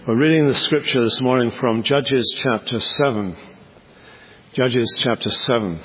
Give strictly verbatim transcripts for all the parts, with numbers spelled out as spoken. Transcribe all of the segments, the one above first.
We're reading the scripture this morning from Judges chapter seven. Judges chapter seven.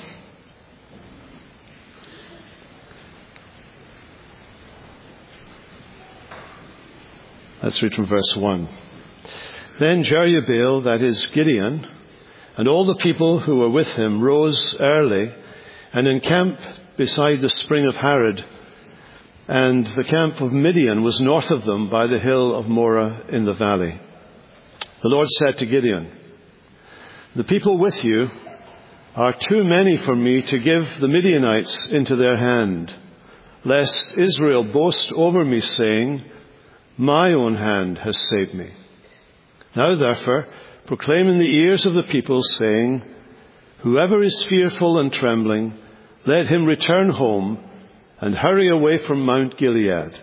Let's read from verse one. Then Jerubbaal, that is Gideon, and all the people who were with him rose early and encamped beside the spring of Harod, and the camp of Midian was north of them by the hill of Moreh in the valley. The Lord said to Gideon, "The people with you are too many for me to give the Midianites into their hand, lest Israel boast over me, saying, 'My own hand has saved me.' Now therefore, proclaim in the ears of the people, saying, 'Whoever is fearful and trembling, let him return home and hurry away from Mount Gilead.'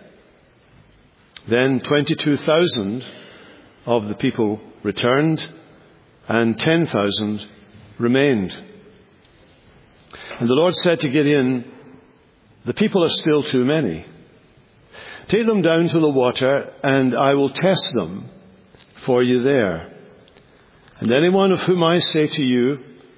Then twenty-two thousand of the people returned, and ten thousand remained. And the Lord said to Gideon, 'The people are still too many. Take them down to the water, and I will test them for you there. And anyone of whom I say to you,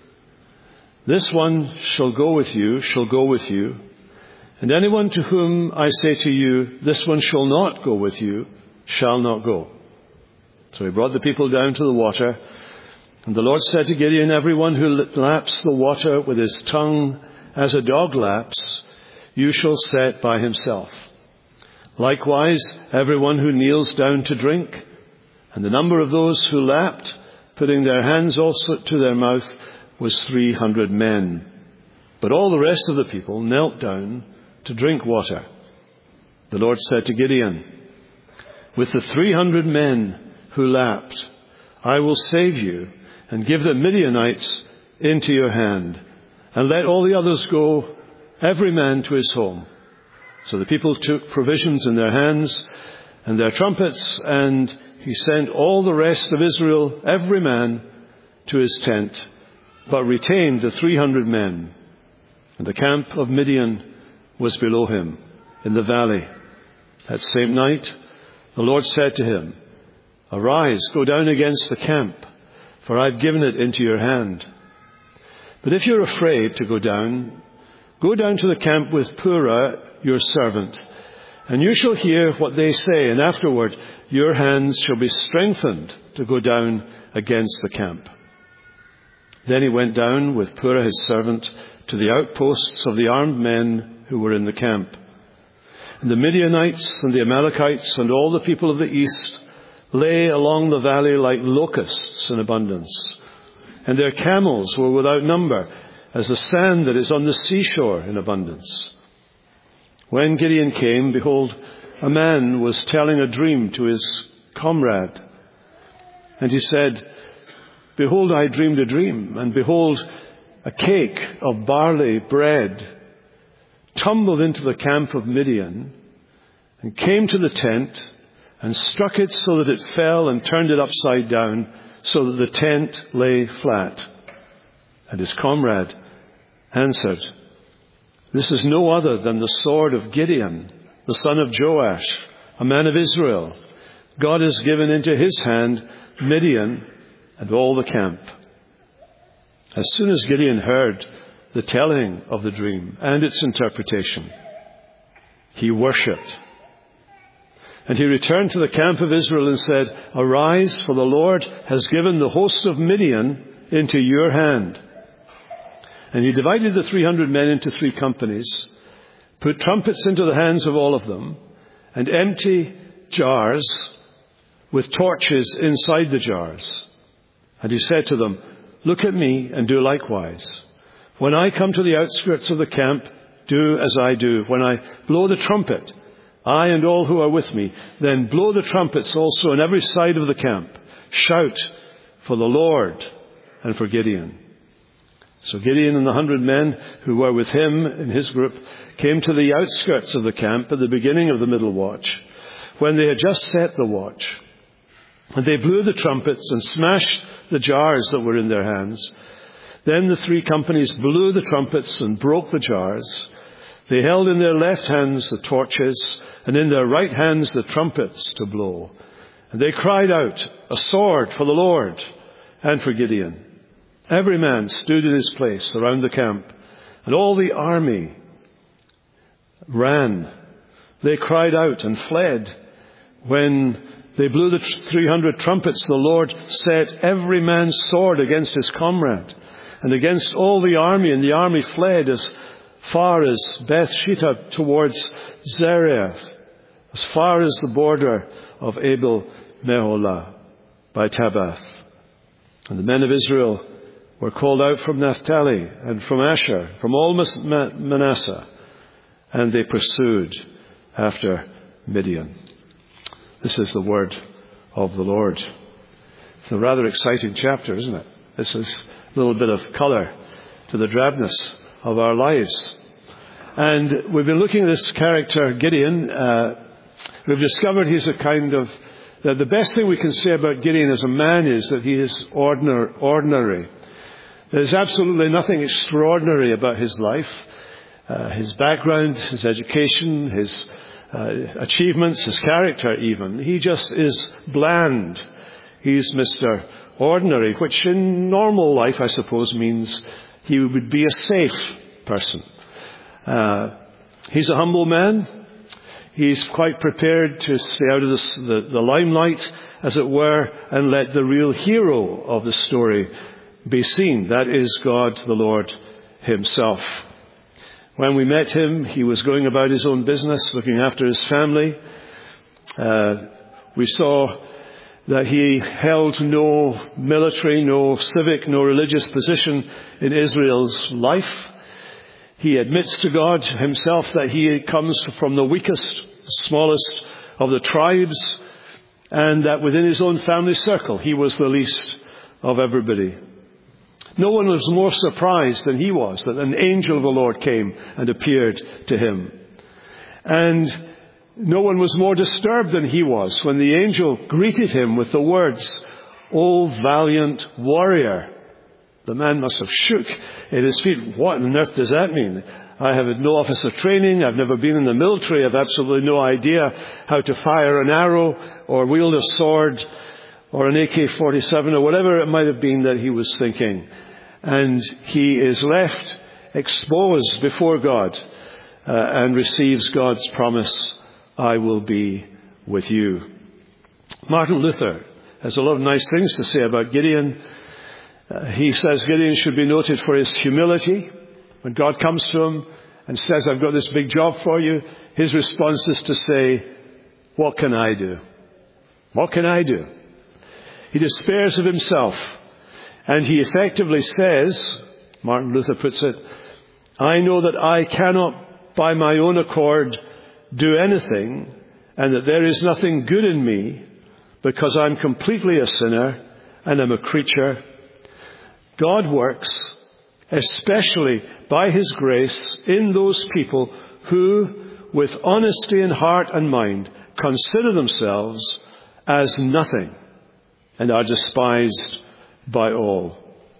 this one shall go with you, shall go with you. And anyone to whom I say to you, this one shall not go with you, shall not go.' So he brought the people down to the water. And the Lord said to Gideon, 'Everyone who laps the water with his tongue as a dog laps, you shall set by himself. Likewise, everyone who kneels down to drink.' And the number of those who lapped, putting their hands also to their mouth, was three hundred men. But all the rest of the people knelt down to drink water. The Lord said to Gideon, 'With the three hundred men who lapped, I will save you and give the Midianites into your hand, and let all the others go, every man to his home.' So the people took provisions in their hands and their trumpets, and he sent all the rest of Israel, every man to his tent, but retained the three hundred men. And the camp of Midian was below him in the valley. That same night, the Lord said to him, 'Arise, go down against the camp, for I've given it into your hand. But if you're afraid to go down, go down to the camp with Purah, your servant, and you shall hear what they say, and afterward your hands shall be strengthened to go down against the camp.' Then he went down with Purah his servant to the outposts of the armed men who were in the camp. And the Midianites and the Amalekites and all the people of the east lay along the valley like locusts in abundance, and their camels were without number, as the sand that is on the seashore in abundance. When Gideon came, behold, a man was telling a dream to his comrade. And he said, 'Behold, I dreamed a dream, and behold, a cake of barley bread tumbled into the camp of Midian, and came to the tent, and struck it so that it fell, and turned it upside down, so that the tent lay flat.' And his comrade answered, 'This is no other than the sword of Gideon, the son of Joash, a man of Israel. God has given into his hand Midian and all the camp.' As soon as Gideon heard the telling of the dream and its interpretation, he worshipped. And he returned to the camp of Israel and said, 'Arise, for the Lord has given the host of Midian into your hand.' And he divided the three hundred men into three companies, put trumpets into the hands of all of them, and empty jars with torches inside the jars. And he said to them, 'Look at me and do likewise. When I come to the outskirts of the camp, do as I do. When I blow the trumpet, I and all who are with me, then blow the trumpets also on every side of the camp. Shout for the Lord and for Gideon.' So Gideon and the hundred men who were with him in his group came to the outskirts of the camp at the beginning of the middle watch, when they had just set the watch. And they blew the trumpets and smashed the jars that were in their hands. Then the three companies blew the trumpets and broke the jars. They held in their left hands the torches, and in their right hands the trumpets to blow. And they cried out, a sword for the Lord and for Gideon. Every man stood in his place around the camp, and all the army ran. They cried out and fled. When they blew the three hundred trumpets, the Lord set every man's sword against his comrade and against all the army, and the army fled as far as Beth-shittah towards Zereath, as far as the border of Abel-meholah by Tabath. And the men of Israel were called out from Naphtali and from Asher, from all Manasseh, and they pursued after Midian. This is the word of the Lord. It's a rather exciting chapter, isn't it? This is a little bit of colour to the drabness of our lives. And we've been looking at this character, Gideon. Uh, we've discovered he's a kind of, that the best thing we can say about Gideon as a man is that he is ordinary. ordinary. There's absolutely nothing extraordinary about his life. Uh, his background, his education, his uh, achievements, his character even. He just is bland. He's Mister Ordinary, which in normal life, I suppose, means he would be a safe person. Uh, he's a humble man. He's quite prepared to stay out of the, the, the limelight, as it were, and let the real hero of the story be seen. That is God, the Lord himself. When we met him, he was going about his own business, looking after his family. Uh, we saw that he held no military, no civic, no religious position in Israel's life. He admits to God himself that he comes from the weakest, smallest of the tribes, and that within his own family circle, he was the least of everybody. No one was more surprised than he was that an angel of the Lord came and appeared to him. And no one was more disturbed than he was when the angel greeted him with the words, "O valiant warrior." The man must have shook at his feet. What on earth does that mean? I have had no officer training. I've never been in the military. I've absolutely no idea how to fire an arrow or wield a sword or an A K forty-seven or whatever it might have been that he was thinking. And he is left exposed before God uh, and receives God's promise, "I will be with you." Martin Luther has a lot of nice things to say about Gideon. Uh, he says Gideon should be noted for his humility. When God comes to him and says, "I've got this big job for you," his response is to say, "What can I do? What can I do?" He despairs of himself, and he effectively says, Martin Luther puts it, "I know that I cannot by my own accord do anything, and that there is nothing good in me, because I'm completely a sinner and I'm a creature. God works, especially by his grace, in those people who, with honesty in heart and mind, consider themselves as nothing and are despised by all."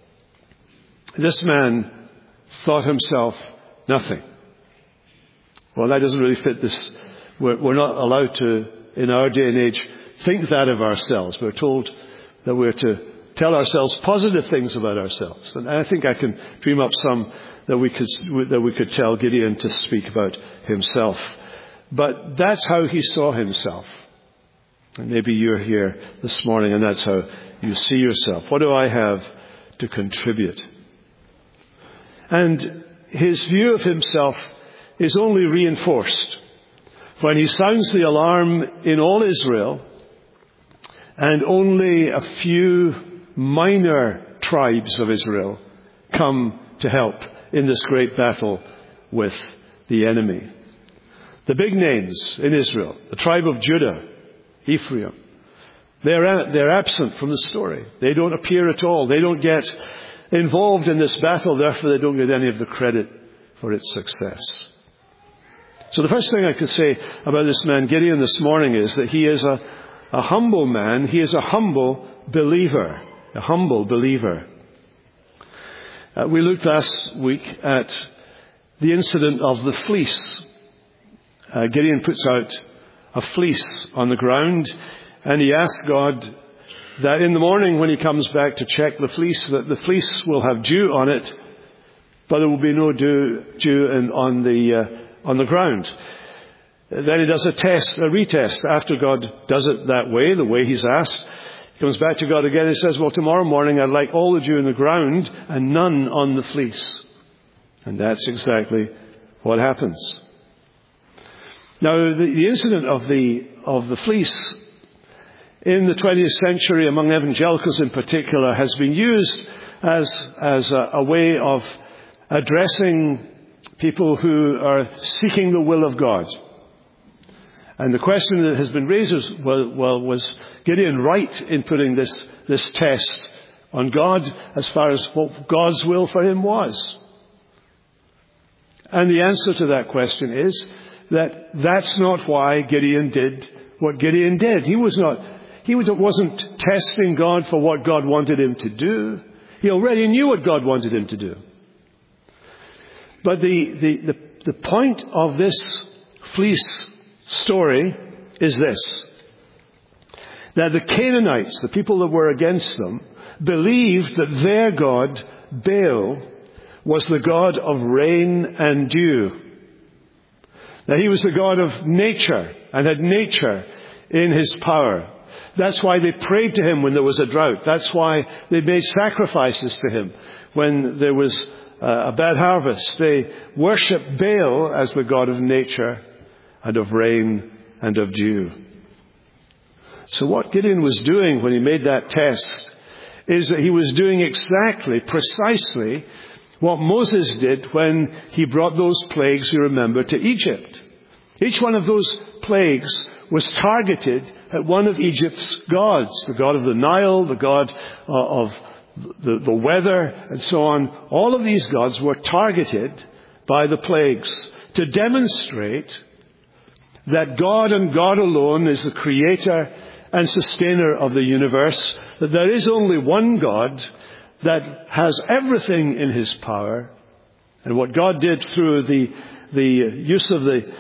This man thought himself nothing. Well, that doesn't really fit this. We're, we're not allowed to, in our day and age, think that of ourselves. We're told that we're to tell ourselves positive things about ourselves. And I think I can dream up some that we could, that we could tell Gideon to speak about himself. But that's how he saw himself. And maybe you're here this morning and that's how you see yourself. What do I have to contribute? And his view of himself is only reinforced when he sounds the alarm in all Israel, and only a few minor tribes of Israel come to help in this great battle with the enemy. The big names in Israel, the tribe of Judah, Ephraim, they're, they're absent from the story. They don't appear at all. They don't get involved in this battle, therefore they don't get any of the credit for its success. So the first thing I could say about this man Gideon this morning is that he is a, a humble man. He is a humble believer. A humble believer. Uh, we looked last week at the incident of the fleece. Uh, Gideon puts out a fleece on the ground, And he asks God that in the morning when he comes back to check the fleece, that the fleece will have dew on it, but there will be no dew, dew in, on the uh, on the ground. Then he does a test, a retest. After God does it that way, the way he's asked, he comes back to God again and says, well, tomorrow morning I'd like all the dew in the ground and none on the fleece. And that's exactly what happens. Now, the, the incident of the of the fleece in the twentieth century, among evangelicals in particular, has been used as as a, a way of addressing people who are seeking the will of God. And the question that has been raised is, well, well, was Gideon right in putting this, this test on God as far as what God's will for him was? And the answer to that question is that that's not why Gideon did what Gideon did. He was not, he wasn't testing God for what God wanted him to do. He already knew what God wanted him to do. But the, the, the, the point of this fleece story is this: that the Canaanites, the people that were against them, believed that their God, Baal, was the God of rain and dew. That he was the God of nature and had nature in his power. That's why they prayed to him when there was a drought. That's why they made sacrifices to him when there was uh, a bad harvest. They worshipped Baal as the God of nature and of rain and of dew. So what Gideon was doing when he made that test is that he was doing exactly, precisely, what Moses did when he brought those plagues, you remember, to Egypt. Each one of those plagues was targeted at one of Egypt's gods, the god of the Nile, the god of the, the weather, and so on. All of these gods were targeted by the plagues to demonstrate that God and God alone is the creator and sustainer of the universe, that there is only one God that has everything in his power. And what God did through the the use of the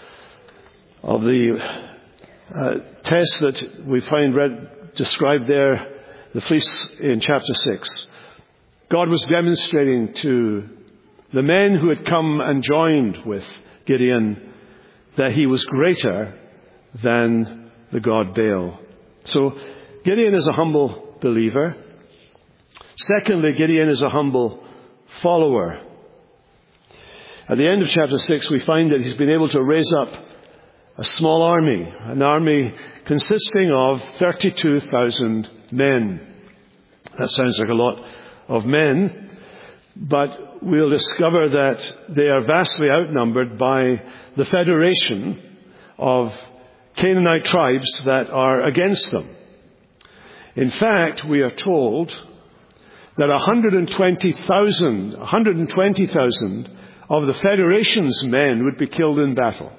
of the uh, test that we find read, described there, the fleece in chapter six, God was demonstrating to the men who had come and joined with Gideon that he was greater than the god Baal. So Gideon is a humble believer. Secondly, Gideon is a humble follower. At the end of chapter six, we find that he's been able to raise up a small army, an army consisting of thirty-two thousand men. That sounds like a lot of men, but we'll discover that they are vastly outnumbered by the federation of Canaanite tribes that are against them. In fact, we are told that one hundred twenty thousand, one hundred twenty thousand of the Federation's men would be killed in battle,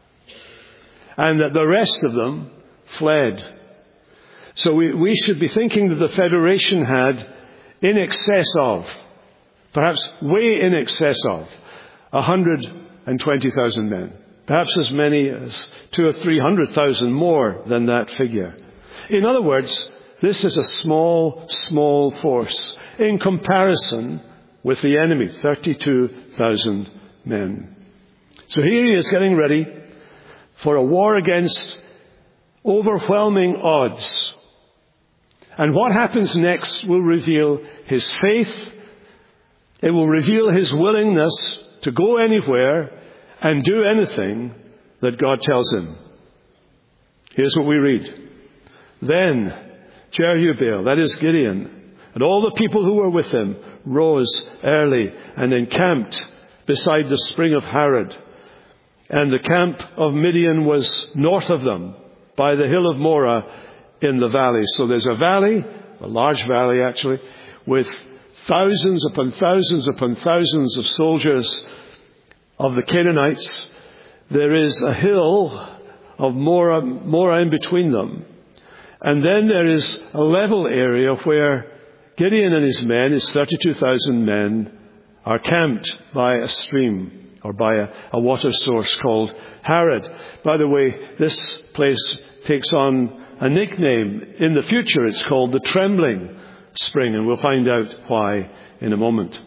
and that the rest of them fled. So we, we should be thinking that the Federation had in excess of, perhaps way in excess of, one hundred twenty thousand men. Perhaps as many as two or three hundred thousand more than that figure. In other words, this is a small, small force in comparison with the enemy, thirty-two thousand men. So here he is getting ready for a war against overwhelming odds. And what happens next will reveal his faith. It will reveal his willingness to go anywhere and do anything that God tells him. Here's what we read. Then Jerubbaal, that is Gideon, and all the people who were with him rose early and encamped beside the spring of Harod. And the camp of Midian was north of them by the hill of Morah in the valley. So there's a valley, a large valley actually, with thousands upon thousands upon thousands of soldiers of the Canaanites. There is a hill of Morah, Morah in between them. And then there is a level area where Gideon and his men, his thirty-two thousand men, are camped by a stream or by a, a water source called Harod. By the way, this place takes on a nickname. In the future, it's called the Trembling Spring, and we'll find out why in a moment.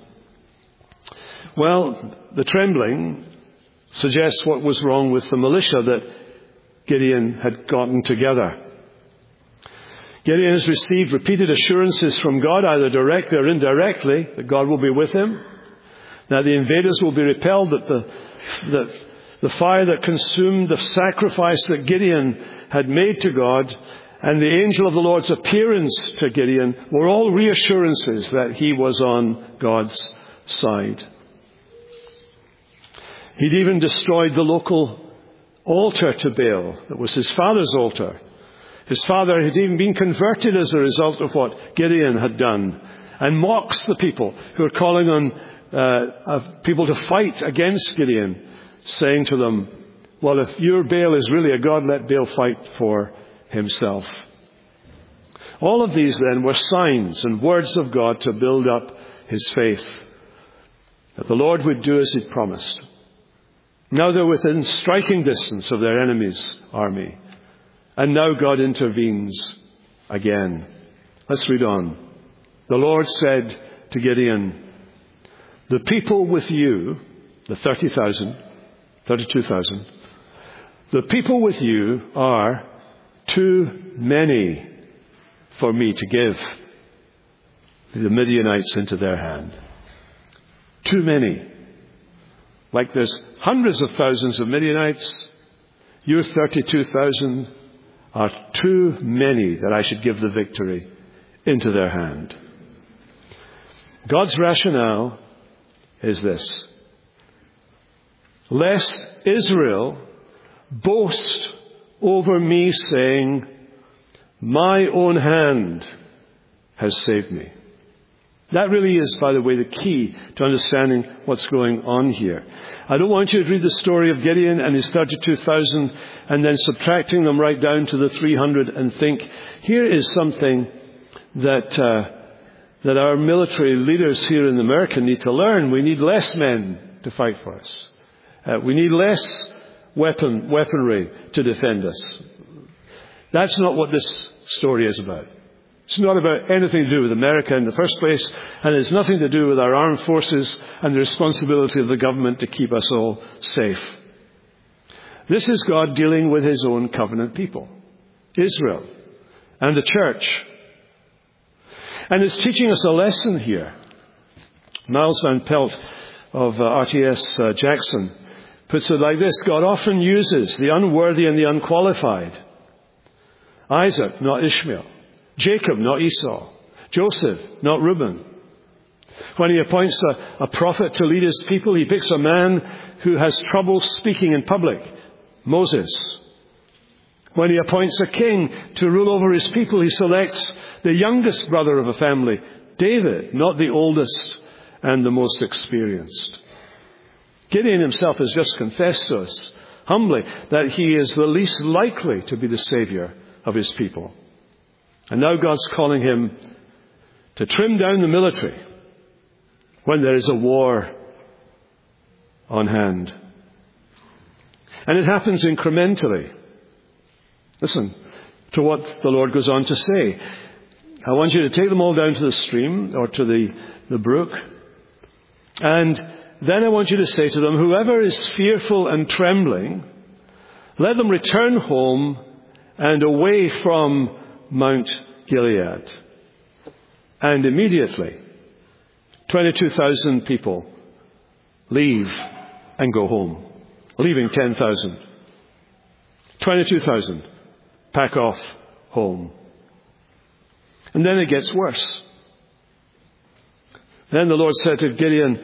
Well, the trembling suggests what was wrong with the militia that Gideon had gotten together. Gideon has received repeated assurances from God, either directly or indirectly, that God will be with him, that the invaders will be repelled, that the, that the fire that consumed the sacrifice that Gideon had made to God and the angel of the Lord's appearance to Gideon were all reassurances that he was on God's side. He'd even destroyed the local altar to Baal. That was his father's altar. His father had even been converted as a result of what Gideon had done, and mocks the people who are calling on uh, people to fight against Gideon, saying to them, well, if your Baal is really a god, let Baal fight for himself. All of these then were signs and words of God to build up his faith, that the Lord would do as he'd promised. Now they're within striking distance of their enemy's army. And now God intervenes again. Let's read on. The Lord said to Gideon, the people with you, the thirty thousand, thirty-two thousand, the people with you are too many for me to give the Midianites into their hand. Too many. Like there's hundreds of thousands of Midianites, your thirty-two thousand are too many that I should give the victory into their hand. God's rationale is this: lest Israel boast over me, saying, my own hand has saved me. That really is, by the way, the key to understanding what's going on here. I don't want you to read the story of Gideon and his thirty-two thousand and then subtracting them right down to the three hundred and think, here is something that uh, that our military leaders here in America need to learn. We need less men to fight for us. Uh, we need less weapon weaponry to defend us. That's not what this story is about. It's not about anything to do with America in the first place, and it's nothing to do with our armed forces and the responsibility of the government to keep us all safe. This is God dealing with his own covenant people, Israel, and the church. And it's teaching us a lesson here. Miles Van Pelt of uh, R T S uh, Jackson puts it like this: God often uses the unworthy and the unqualified. Isaac, not Ishmael. Jacob, not Esau. Joseph, not Reuben. When he appoints a, a prophet to lead his people, he picks a man who has trouble speaking in public. Moses. When he appoints a king to rule over his people, he selects the youngest brother of a family, David, not the oldest and the most experienced. Gideon himself has just confessed to us, humbly, that he is the least likely to be the savior of his people. And now God's calling him to trim down the military when there is a war on hand. And it happens incrementally. Listen to what the Lord goes on to say. I want you to take them all down to the stream or to the, the brook. And then I want you to say to them, whoever is fearful and trembling, let them return home and away from Mount Gilead. And immediately, twenty-two thousand people leave and go home, leaving ten thousand. twenty-two thousand pack off home. And then it gets worse. Then the Lord said to Gideon,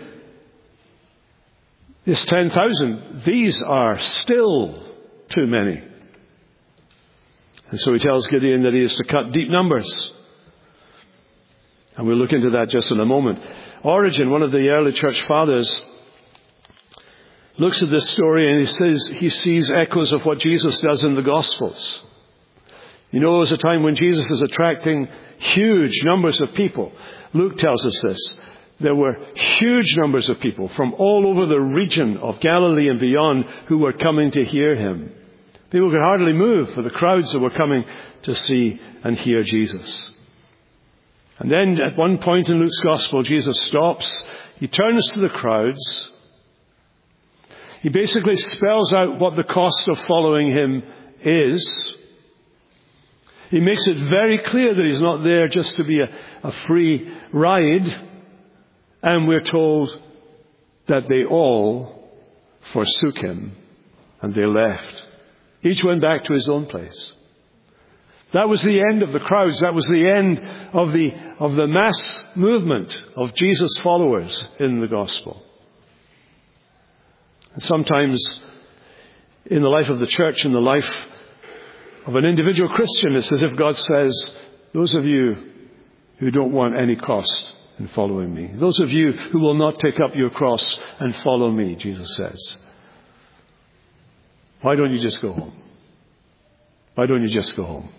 this ten thousand, these are still too many. And so he tells Gideon that he is to cut deep numbers. And we'll look into that just in a moment. Origen, one of the early church fathers, looks at this story and he says he sees echoes of what Jesus does in the Gospels. You know, there's a time when Jesus is attracting huge numbers of people. Luke tells us this. There were huge numbers of people from all over the region of Galilee and beyond who were coming to hear him, People could hardly move for the crowds that were coming to see and hear Jesus. And then at one point in Luke's Gospel, Jesus stops. He turns to the crowds. He basically spells out what the cost of following him is. He makes it very clear that he's not there just to be a, a free ride. And we're told that they all forsook him and they left. Each went back to his own place. That was the end of the crowds. That was the end of the, of the mass movement of Jesus' followers in the gospel. And sometimes in the life of the church, in the life of an individual Christian, it's as if God says, those of you who don't want any cost in following me, those of you who will not take up your cross and follow me, Jesus says, why don't you just go home? Why don't you just go home?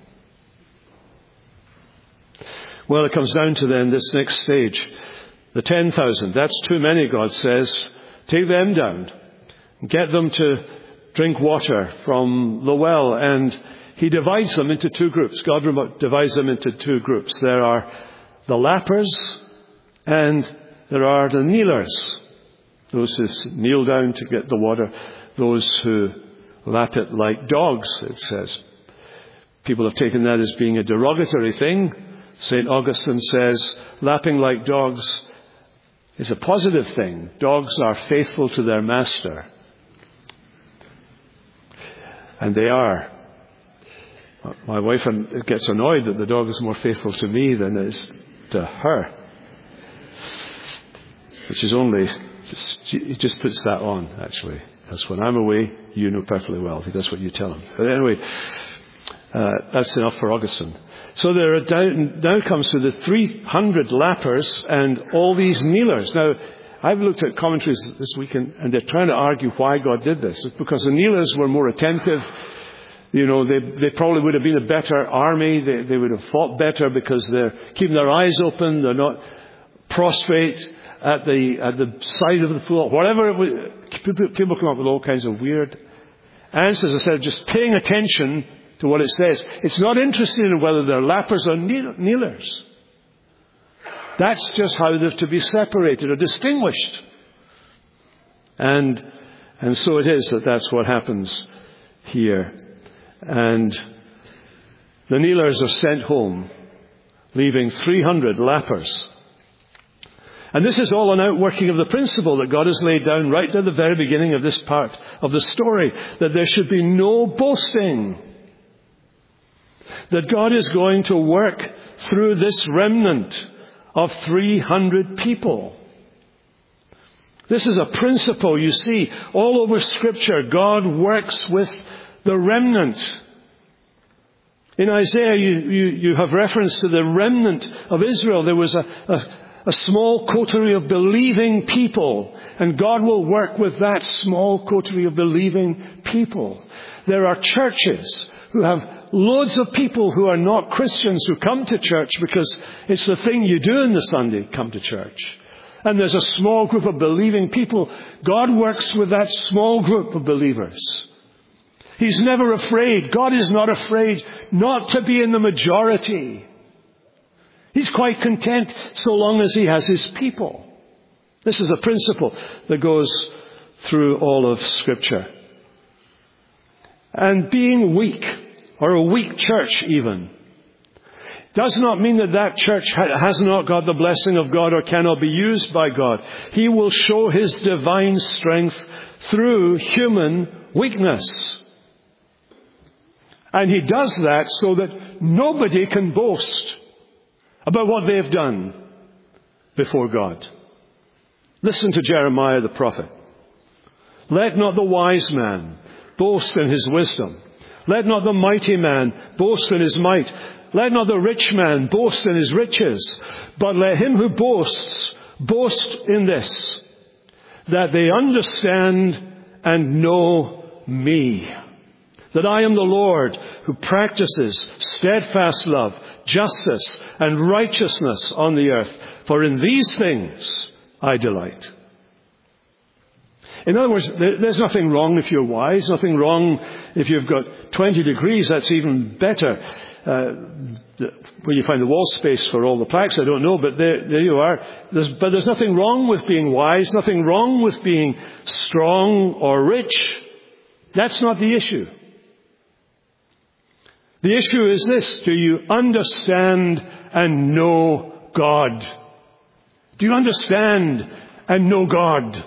Well, it comes down to then this next stage. The ten thousand. That's too many, God says. Take them down. Get them to drink water from the well. And he divides them into two groups. God divides them into two groups. There are the lappers and there are the kneelers. Those who kneel down to get the water. Those who lap it like dogs, it says. People have taken that as being a derogatory thing. Saint Augustine says, lapping like dogs is a positive thing. Dogs are faithful to their master. And they are. My wife gets annoyed that the dog is more faithful to me than it is to her. Which is only, just, he just puts that on, actually. That's when I'm away, you know perfectly well. That's what you tell him. But anyway, uh, that's enough for Augustine. So there are down, now comes to the three hundred lappers and all these kneelers. Now, I've looked at commentaries this week and, and they're trying to argue why God did this. It's because the kneelers were more attentive. You know, they, they probably would have been a better army. They, they would have fought better because they're keeping their eyes open. They're not prostrate at the, at the side of the floor. Whatever it was, people come up with all kinds of weird answers instead of just paying attention to what it says. It's not interested in whether they're lappers or kneelers. That's just how they're to be separated or distinguished. And, and so it is that that's what happens here. And the kneelers are sent home, leaving three hundred lappers. And this is all an outworking of the principle that God has laid down right at the very beginning of this part of the story, that there should be no boasting. That God is going to work through this remnant of three hundred people. This is a principle you see all over Scripture. God works with the remnant. In Isaiah, you, you, you have reference to the remnant of Israel. There was a, a, a small coterie of believing people, and God will work with that small coterie of believing people. There are churches who have loads of people who are not Christians who come to church because it's the thing you do on the Sunday, come to church. And there's a small group of believing people. God works with that small group of believers. He's never afraid. God is not afraid not to be in the majority. He's quite content so long as he has his people. This is a principle that goes through all of Scripture. And being weak, or a weak church even, does not mean that that church has not got the blessing of God or cannot be used by God. He will show his divine strength through human weakness. And he does that so that nobody can boast about what they've done before God. Listen to Jeremiah the prophet. Let not the wise man boast in his wisdom. Let not the mighty man boast in his might. Let not the rich man boast in his riches. But let him who boasts boast in this, that they understand and know me, that I am the Lord who practices steadfast love, justice, and righteousness on the earth. For in these things I delight. In other words, there's nothing wrong if you're wise, nothing wrong if you've got twenty degrees, that's even better. Uh, where you find the wall space for all the plaques, I don't know, but there, there you are. There's, but there's nothing wrong with being wise, nothing wrong with being strong or rich. That's not the issue. The issue is this: do you understand and know God? Do you understand and know God?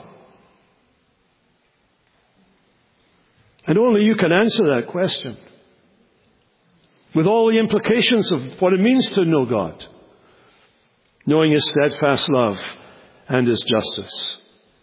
And only you can answer that question, with all the implications of what it means to know God, knowing His steadfast love and His justice.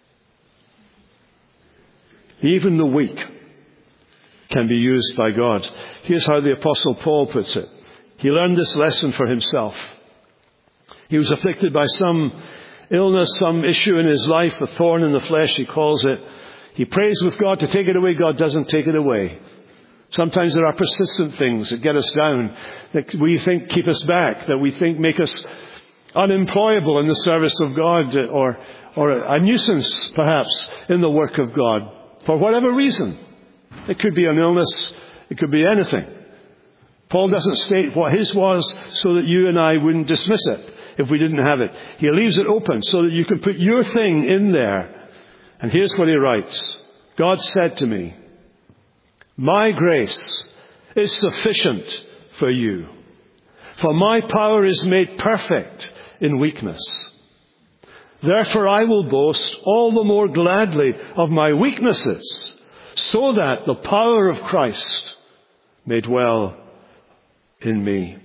Even the weak can be used by God. Here's how the Apostle Paul puts it. He learned this lesson for himself. He was afflicted by some illness, some issue in his life, a thorn in the flesh, he calls it. He prays with God to take it away. God doesn't take it away. Sometimes there are persistent things that get us down, that we think keep us back, that we think make us unemployable in the service of God, or, or a nuisance perhaps in the work of God, for whatever reason. It could be an illness. It could be anything. Paul doesn't state what his was so that you and I wouldn't dismiss it if we didn't have it. He leaves it open so that you can put your thing in there. And here's what he writes. God said to me, my grace is sufficient for you, for my power is made perfect in weakness. Therefore I will boast all the more gladly of my weaknesses, so that the power of Christ may dwell in me.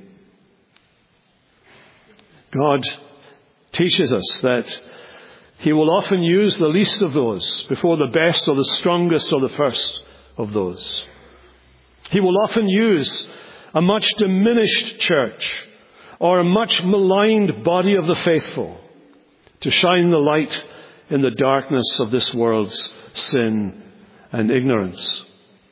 God teaches us that He will often use the least of those before the best or the strongest or the first of those. He will often use a much diminished church or a much maligned body of the faithful to shine the light in the darkness of this world's sin and ignorance.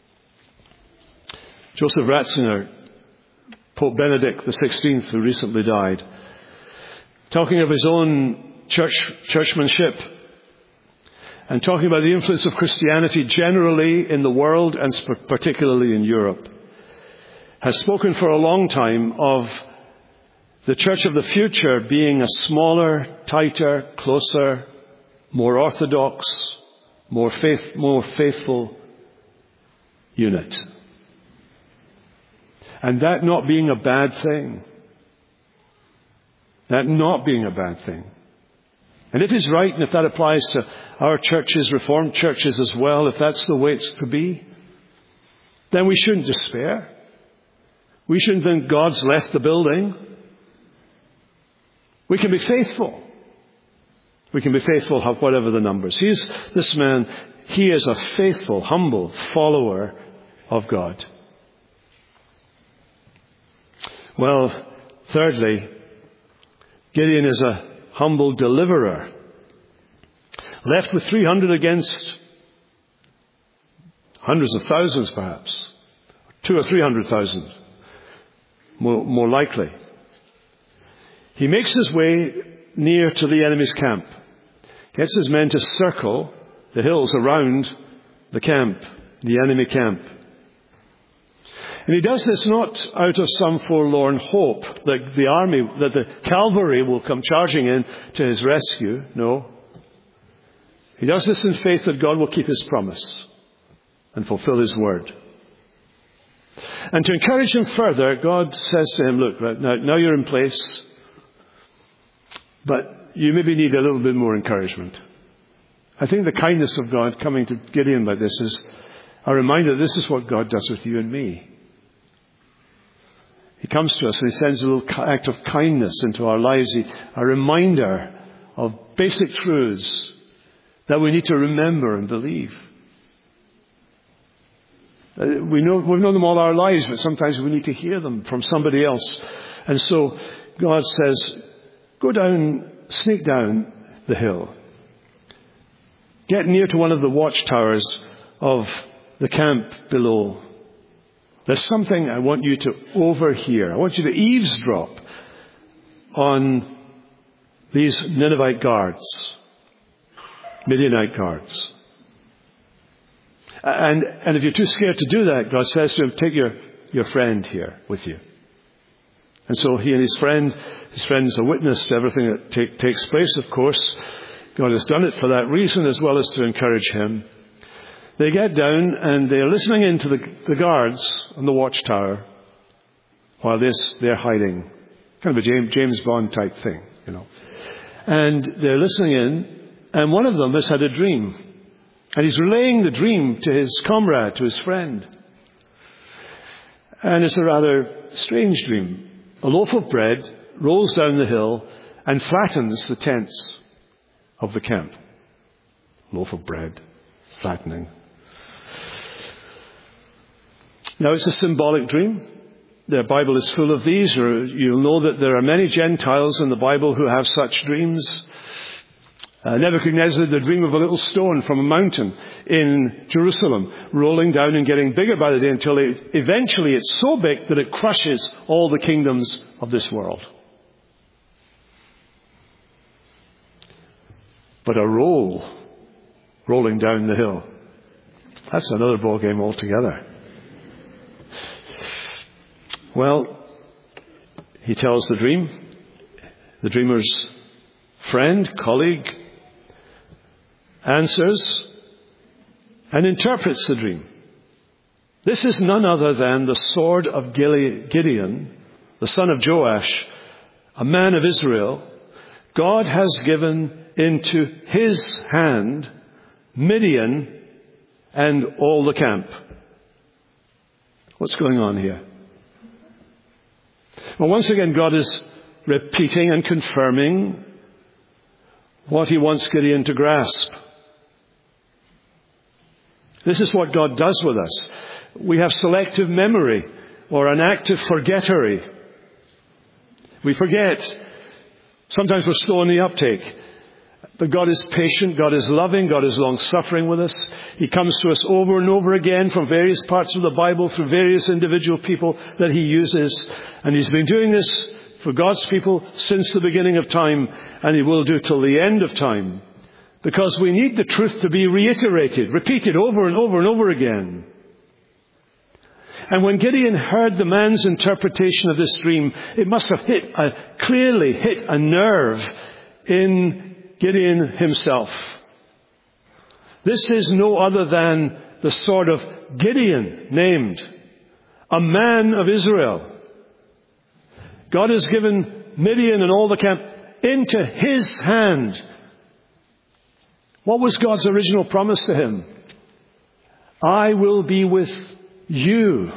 Joseph Ratzinger, Pope Benedict the sixteenth, who recently died, talking of his own church churchmanship and talking about the influence of Christianity generally in the world and particularly in Europe, has spoken for a long time of the church of the future being a smaller, tighter, closer, more orthodox, more faith, more faithful unit. And that not being a bad thing. That not being a bad thing. And if he's right, and if that applies to our churches, Reformed churches as well, if that's the way it's to be, then we shouldn't despair. We shouldn't think God's left the building. We can be faithful. We can be faithful, whatever the numbers. He's this man, he is a faithful, humble follower of God. Well, thirdly, Gideon is a humble deliverer. Left with three hundred against hundreds of thousands perhaps. Two or three hundred thousand. More, more likely. He makes his way near to the enemy's camp. Gets his men to circle the hills around the camp, the enemy camp. And he does this not out of some forlorn hope that the army, that the cavalry will come charging in to his rescue. No. He does this in faith that God will keep his promise and fulfill his word. And to encourage him further, God says to him, look, now, now you're in place, but you maybe need a little bit more encouragement. I think the kindness of God coming to Gideon like this is a reminder that this is what God does with you and me. He comes to us and he sends a little act of kindness into our lives, a reminder of basic truths that we need to remember and believe. We know, we've known them all our lives, but sometimes we need to hear them from somebody else. And so God says, go down, sneak down the hill. Get near to one of the watchtowers of the camp below. There's something I want you to overhear. I want you to eavesdrop on these Ninevite guards, Midianite guards. And, and if you're too scared to do that, God says to him, take your, your friend here with you. And so he and his friend, his friend is a witness to everything that take, takes place, of course. God has done it for that reason as well as to encourage him. They get down and they're listening in to the, the guards on the watchtower while this, they're hiding. Kind of a James, James Bond type thing, you know. And they're listening in, and one of them has had a dream. And he's relaying the dream to his comrade, to his friend. And it's a rather strange dream. A loaf of bread rolls down the hill and flattens the tents of the camp. Loaf of bread, flattening. Now, it's a symbolic dream. The Bible is full of these. You'll know that there are many Gentiles in the Bible who have such dreams. Uh, Nebuchadnezzar had the dream of a little stone from a mountain in Jerusalem, rolling down and getting bigger by the day until it, eventually it's so big that it crushes all the kingdoms of this world. But a roll rolling down the hill, that's another ballgame altogether. Well, he tells the dream. The dreamer's friend, colleague, answers and interprets the dream. This is none other than the sword of Gideon, the son of Joash, a man of Israel. God has given into his hand Midian and all the camp. What's going on here? Well, once again, God is repeating and confirming what he wants Gideon to grasp. This is what God does with us. We have selective memory or an active forgettery. We forget. Sometimes we're slow in the uptake. But God is patient, God is loving, God is long-suffering with us. He comes to us over and over again from various parts of the Bible through various individual people that he uses. And he's been doing this for God's people since the beginning of time, and he will do till the end of time. Because we need the truth to be reiterated, repeated over and over and over again. And when Gideon heard the man's interpretation of this dream, it must have hit a, clearly hit a nerve in Gideon himself. This is no other than the sword of Gideon named, a man of Israel. God has given Midian and all the camp into his hand. What was God's original promise to him? I will be with you.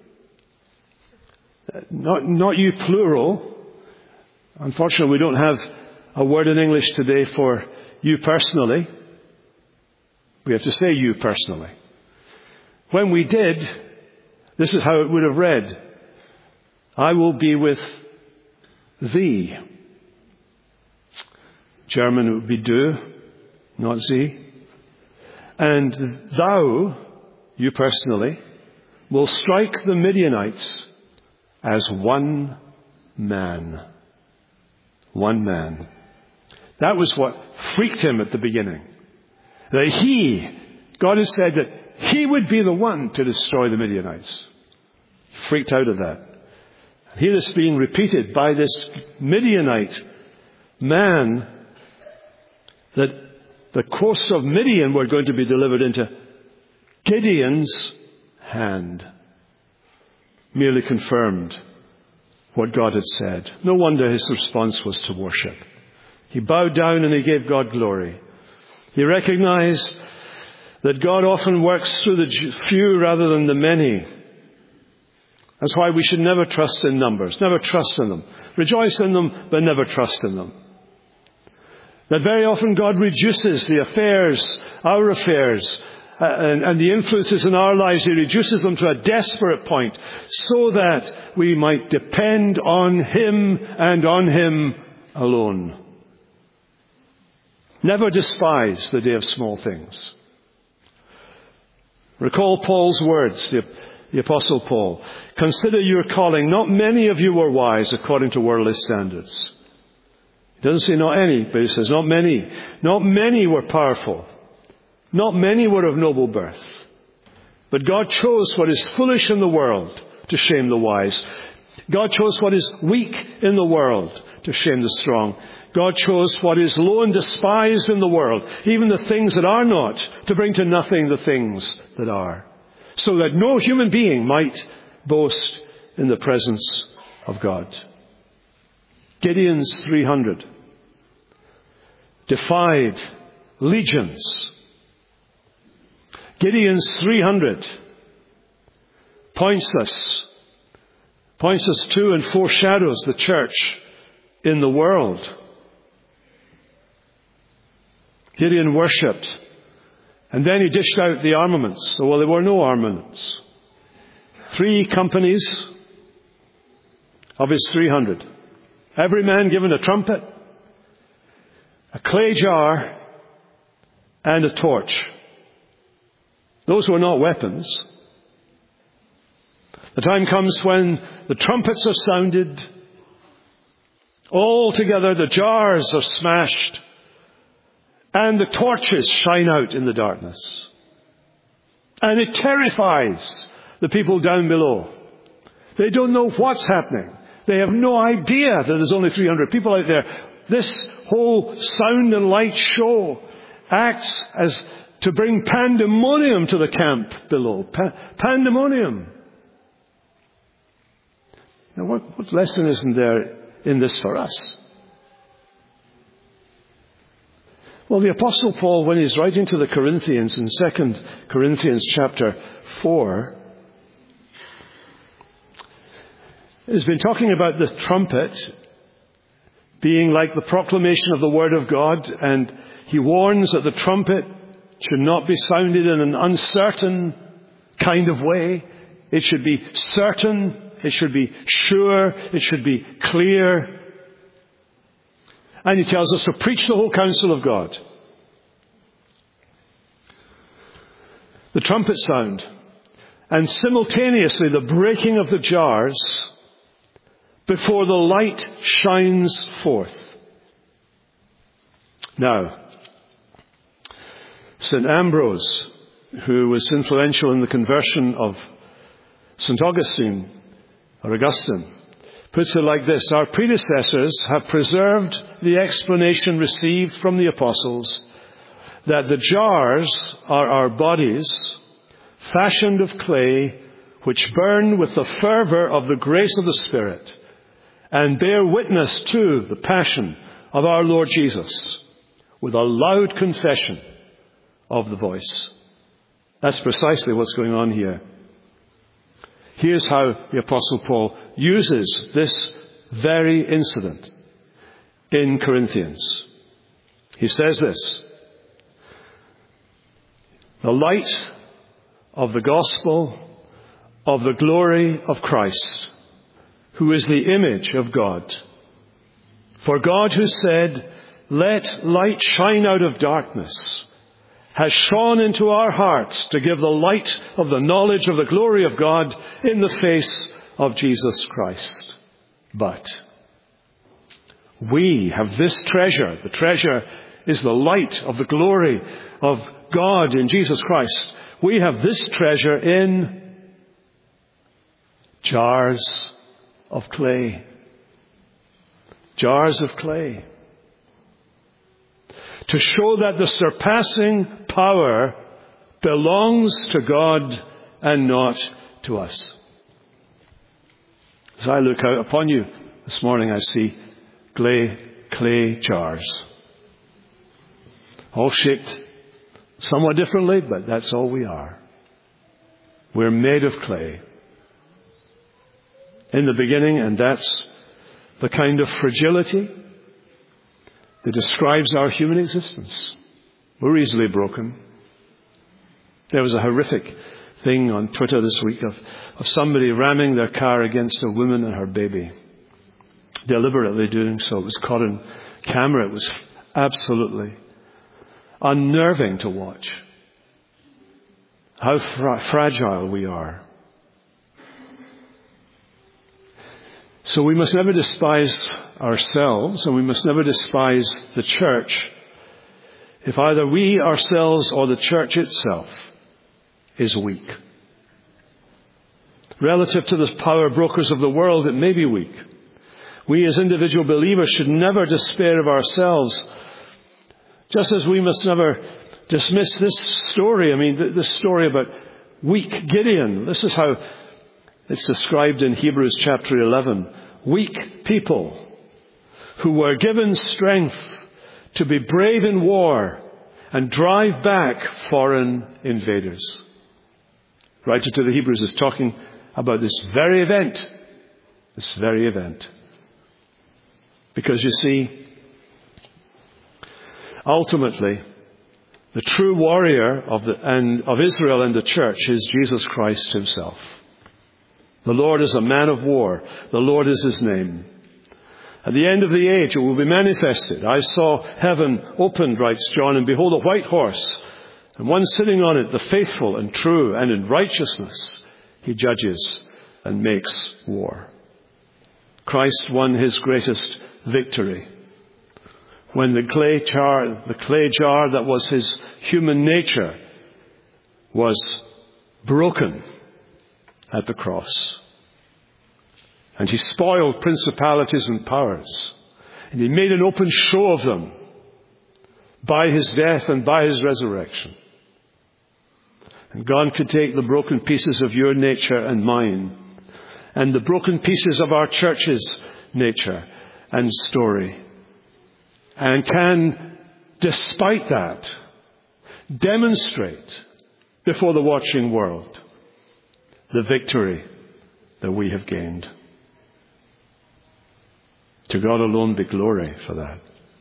Not, not you plural. Unfortunately, we don't have a word in English today for you personally. We have to say you personally. When we did, this is how it would have read. I will be with thee. German, it would be du, not sie. And thou, you personally, will strike the Midianites as one man. One man. That was what freaked him at the beginning. That he, God has said that he would be the one to destroy the Midianites. He freaked out of that. Here it's being repeated by this Midianite man that the coasts of Midian were going to be delivered into Gideon's hand. Merely confirmed what God had said. No wonder his response was to worship. He bowed down and he gave God glory. He recognized that God often works through the few rather than the many. That's why we should never trust in numbers. Never trust in them. Rejoice in them, but never trust in them. That very often God reduces the affairs, our affairs, uh, and, and the influences in our lives. He reduces them to a desperate point so that we might depend on him and on him alone. Never despise the day of small things. Recall Paul's words, the, the Apostle Paul. Consider your calling. Not many of you were wise according to worldly standards. He doesn't say not any, but he says not many. Not many were powerful. Not many were of noble birth. But God chose what is foolish in the world to shame the wise. God chose what is weak in the world to shame the strong. God chose what is low and despised in the world, even the things that are not, to bring to nothing the things that are, so that no human being might boast in the presence of God. Gideon's three hundred defied legions. Gideon's three hundred points us, points us to and foreshadows the church in the world. Gideon worshipped, and then he dished out the armaments. Well, there were no armaments. Three companies of his three hundred. Every man given a trumpet, a clay jar, and a torch. Those were not weapons. The time comes when the trumpets are sounded. All together the jars are smashed. And the torches shine out in the darkness. And it terrifies the people down below. They don't know what's happening. They have no idea that there's only three hundred people out there. This whole sound and light show acts as to bring pandemonium to the camp below. Pa- pandemonium. Now what, what lesson isn't there in this for us? Well, the Apostle Paul, when he's writing to the Corinthians in Second Corinthians chapter four, has been talking about the trumpet being like the proclamation of the Word of God, and he warns that the trumpet should not be sounded in an uncertain kind of way. It should be certain, it should be sure, it should be clear. And he tells us to preach the whole counsel of God. The trumpet sound, and simultaneously the breaking of the jars before the light shines forth. Now, Saint Ambrose, who was influential in the conversion of Saint Augustine, or Augustine, puts it like this: our predecessors have preserved the explanation received from the apostles that the jars are our bodies, fashioned of clay, which burn with the fervor of the grace of the Spirit, and bear witness to the passion of our Lord Jesus with a loud confession of the voice. That's precisely what's going on here. Here's how the Apostle Paul uses this very incident in Corinthians. He says this: the light of the gospel of the glory of Christ, who is the image of God. For God, who said, "Let light shine out of darkness," has shone into our hearts to give the light of the knowledge of the glory of God in the face of Jesus Christ. But we have this treasure. The treasure is the light of the glory of God in Jesus Christ. We have this treasure in jars of clay. Jars of clay. To show that the surpassing power belongs to God and not to us. As I look out upon you this morning, I see clay, clay jars. All shaped somewhat differently, but that's all we are. We're made of clay. In the beginning, and that's the kind of fragility that describes our human existence. We're easily broken. There was a horrific thing on Twitter this week of, of somebody ramming their car against a woman and her baby. Deliberately doing so. It was caught on camera. It was absolutely unnerving to watch. How fra- fragile we are. So we must never despise ourselves, and we must never despise the church if either we ourselves or the church itself is weak. Relative to the power brokers of the world, it may be weak. We as individual believers should never despair of ourselves. Just as we must never dismiss this story. I mean, this story about weak Gideon. This is how it's described in Hebrews chapter eleven. Weak people who were given strength to be brave in war and drive back foreign invaders. The writer to the Hebrews is talking about this very event. This very event. Because you see, ultimately, the true warrior of, the, and, of Israel and the church is Jesus Christ himself. The Lord is a man of war. The Lord is his name. At the end of the age, it will be manifested. I saw heaven opened, writes John, and behold, a white horse, and one sitting on it, the faithful and true, and in righteousness he judges and makes war. Christ won his greatest victory when the clay jar, the clay jar that was his human nature was broken at the cross. And he spoiled principalities and powers. And he made an open show of them by his death and by his resurrection. And God could take the broken pieces of your nature and mine, and the broken pieces of our church's nature and story, and can, despite that, demonstrate before the watching world the victory that we have gained. To God alone be glory for that.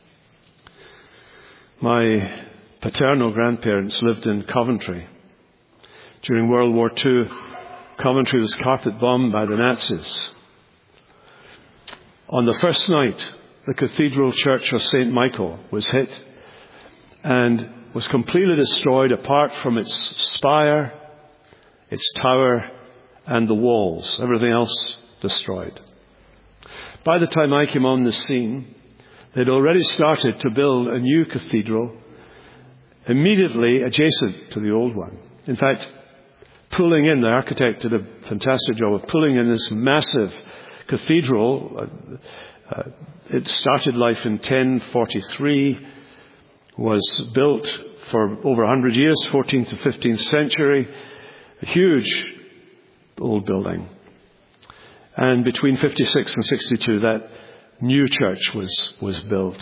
My paternal grandparents lived in Coventry. During World War Two, Coventry was carpet bombed by the Nazis. On the first night, the Cathedral Church of Saint Michael was hit and was completely destroyed apart from its spire, its tower, and the walls. Everything else destroyed. By the time I came on the scene, they'd already started to build a new cathedral immediately adjacent to the old one. In fact, pulling in, the architect did a fantastic job of pulling in this massive cathedral. Uh, uh, it started life in ten forty-three, was built for over one hundred years, fourteenth to fifteenth century, a huge old building. And between fifty-six and sixty-two, that new church was, was built.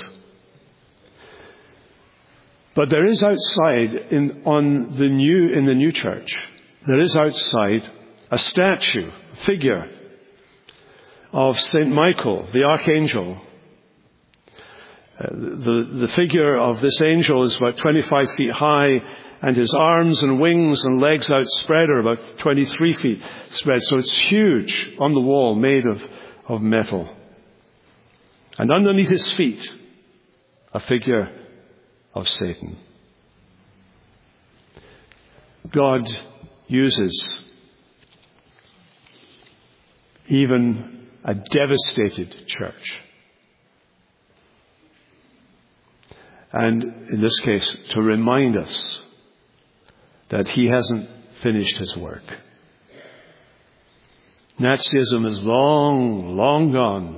But there is outside, in, on the new, in the new church, there is outside a statue, a figure of Saint Michael, the Archangel. Uh, the, the figure of this angel is about twenty-five feet high, and his arms and wings and legs outspread are about twenty-three feet spread. So it's huge on the wall, made of, of metal. And underneath his feet, a figure of Satan. God uses even a devastated church. And in this case, to remind us that he hasn't finished his work. Nazism is long, long gone.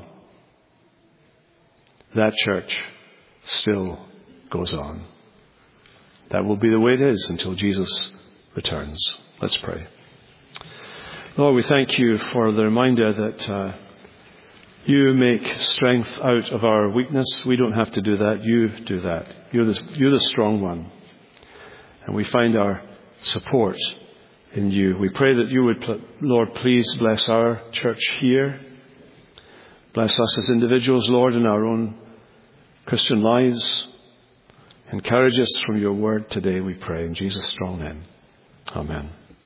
That church still goes on. That will be the way it is until Jesus returns. Let's pray. Lord, we thank you for the reminder that uh, you make strength out of our weakness. We don't have to do that. You do that. You're the, you're the strong one. And we find our support in you. We pray that you would, Lord, please bless our church here. Bless us as individuals, Lord, in our own Christian lives. Encourage us from your word today, we pray. In Jesus' strong name. Amen.